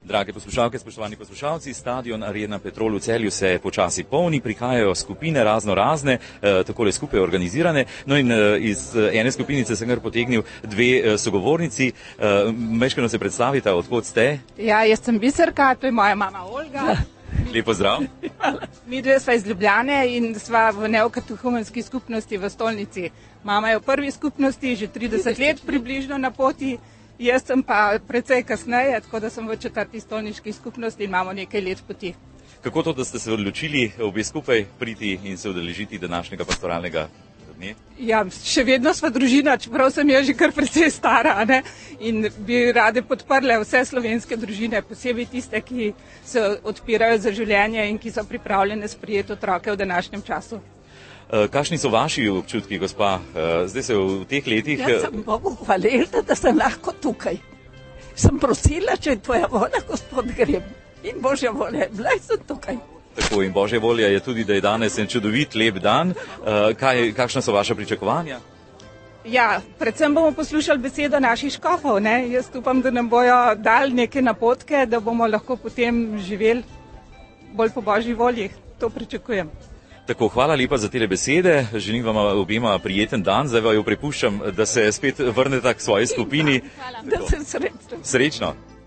Drage poslušalke, spoštovani poslušalci, stadion Arena Petrol v Celju se počasi polni, prihajajo skupine razne, takole skupaj organizirane. No in iz ene skupinice sem kar potegnil dve sogovornici. Mečkeno se predstavita, odkot ste? Ja, jaz sem Biserka, to je moja mama Olga. Lep pozdrav. Mi dve sva iz Ljubljane in sva v neokatehumenski skupnosti v Stolnici. Mama je v prvi skupnosti že 30 let približno na poti. Jaz sem pa precej kasneje, tako da sem v četrti stolniški skupnosti in imamo nekaj let poti. Kako to, da ste se odločili obe skupaj priti in se udeležiti današnjega pastoralnega dne? Ja, še vedno sva družina, čeprav sem jaz že kar precej stara, ne? In bi rade podprle vse slovenske družine, posebej tiste, ki se odpirajo za življenje in ki so pripravljene sprejeti otroke v današnjem času. Kakšni so vaši občutki, gospa? Zdaj se v teh letih... Jaz sem Bogu hvaležna, da sem lahko tukaj. Sem prosila, če je tvoja volja, Gospod, grem. In Božja volja je bila, sem tukaj. Tako, in Božja volja je tudi, da je danes en čudovit, lep dan. Kakšna so vaša pričakovanja? Ja, predvsem bomo poslušali besedo naših škofov, ne? Jaz upam, da nam bojo dali neke napotke, da bomo lahko potem živeli bolj po Božji volji. To pričakujem. Tako, hvala lepa za te besede. Želim vam obema prijeten dan. Zdaj vaju prepuščam, da se spet vrnete k svoji skupini. Hvala. Da se srečno. Srečno.